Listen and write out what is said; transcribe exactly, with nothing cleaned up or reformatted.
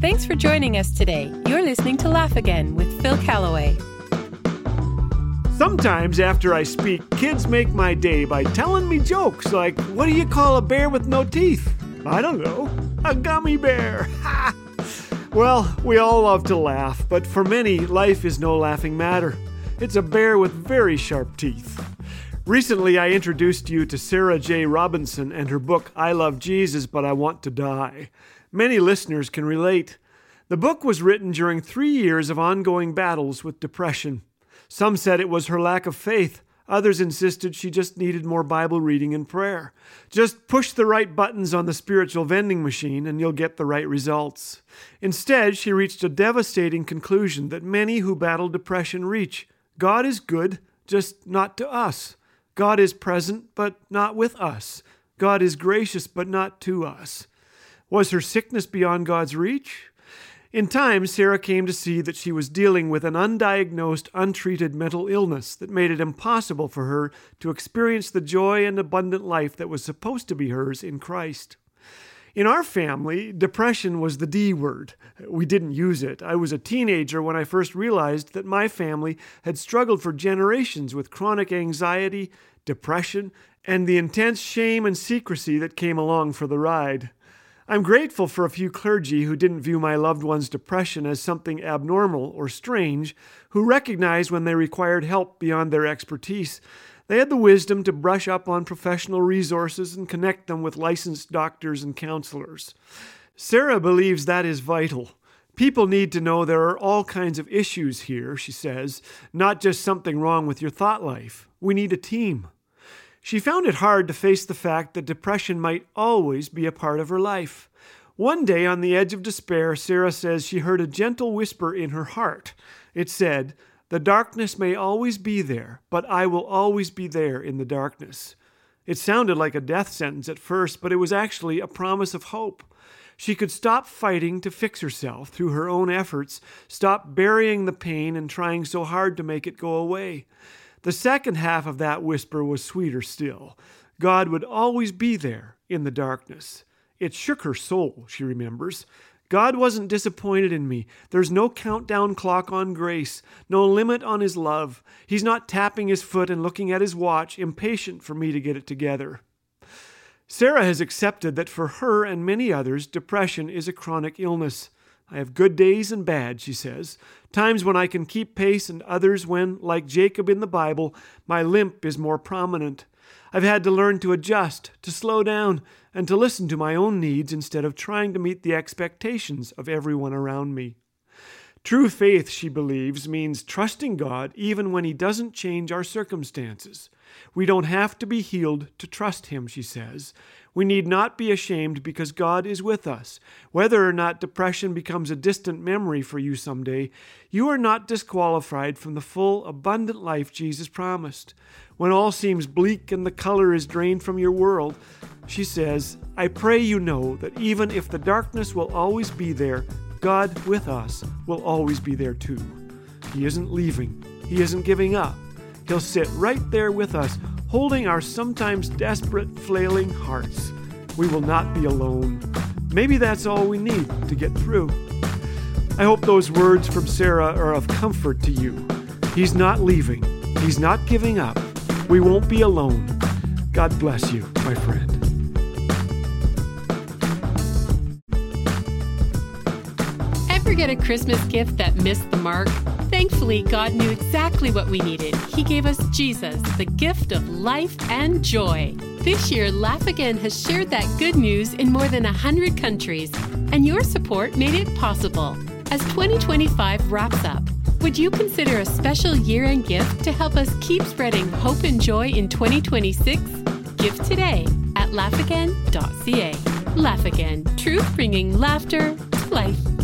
Thanks for joining us today. You're listening to Laugh Again with Phil Callaway. Sometimes after I speak, kids make my day by telling me jokes like, what do you call a bear with no teeth? I don't know. A gummy bear. Ha! Well, we all love to laugh, but for many, life is no laughing matter. It's a bear with very sharp teeth. Recently, I introduced you to Sarah J. Robinson and her book, I Love Jesus, But I Want to Die. Many listeners can relate. The book was written during three years of ongoing battles with depression. Some said it was her lack of faith. Others insisted she just needed more Bible reading and prayer. Just push the right buttons on the spiritual vending machine and you'll get the right results. Instead, she reached a devastating conclusion that many who battle depression reach. God is good, just not to us. God is present, but not with us. God is gracious, but not to us. Was her sickness beyond God's reach? In time, Sarah came to see that she was dealing with an undiagnosed, untreated mental illness that made it impossible for her to experience the joy and abundant life that was supposed to be hers in Christ. In our family, depression was the D word. We didn't use it. I was a teenager when I first realized that my family had struggled for generations with chronic anxiety, depression, and the intense shame and secrecy that came along for the ride. I'm grateful for a few clergy who didn't view my loved one's depression as something abnormal or strange, who recognized when they required help beyond their expertise. They had the wisdom to brush up on professional resources and connect them with licensed doctors and counselors. Sarah believes that is vital. People need to know there are all kinds of issues here, she says, not just something wrong with your thought life. We need a team. She found it hard to face the fact that depression might always be a part of her life. One day, on the edge of despair, Sarah says she heard a gentle whisper in her heart. It said, "The darkness may always be there, but I will always be there in the darkness." It sounded like a death sentence at first, but it was actually a promise of hope. She could stop fighting to fix herself through her own efforts, stop burying the pain and trying so hard to make it go away. The second half of that whisper was sweeter still. God would always be there in the darkness. It shook her soul, she remembers. God wasn't disappointed in me. There's no countdown clock on grace, no limit on his love. He's not tapping his foot and looking at his watch, impatient for me to get it together. Sarah has accepted that for her and many others, depression is a chronic illness. I have good days and bad, she says, times when I can keep pace and others when, like Jacob in the Bible, my limp is more prominent. I've had to learn to adjust, to slow down, and to listen to my own needs instead of trying to meet the expectations of everyone around me. True faith, she believes, means trusting God even when he doesn't change our circumstances. We don't have to be healed to trust him, she says. We need not be ashamed because God is with us. Whether or not depression becomes a distant memory for you someday, you are not disqualified from the full, abundant life Jesus promised. When all seems bleak and the color is drained from your world, she says, I pray you know that even if the darkness will always be there, God with us will always be there too. He isn't leaving. He isn't giving up. He'll sit right there with us, holding our sometimes desperate, flailing hearts. We will not be alone. Maybe that's all we need to get through. I hope those words from Sarah are of comfort to you. He's not leaving. He's not giving up. We won't be alone. God bless you, my friend. Ever get a Christmas gift that missed the mark? Thankfully, God knew exactly what we needed. He gave us Jesus, the gift of life and joy. This year, Laugh Again has shared that good news in more than one hundred countries, and your support made it possible. As twenty twenty-five wraps up, would you consider a special year-end gift to help us keep spreading hope and joy in twenty twenty-six? Give today at laugh again dot c a. Laugh Again, truth bringing laughter to life.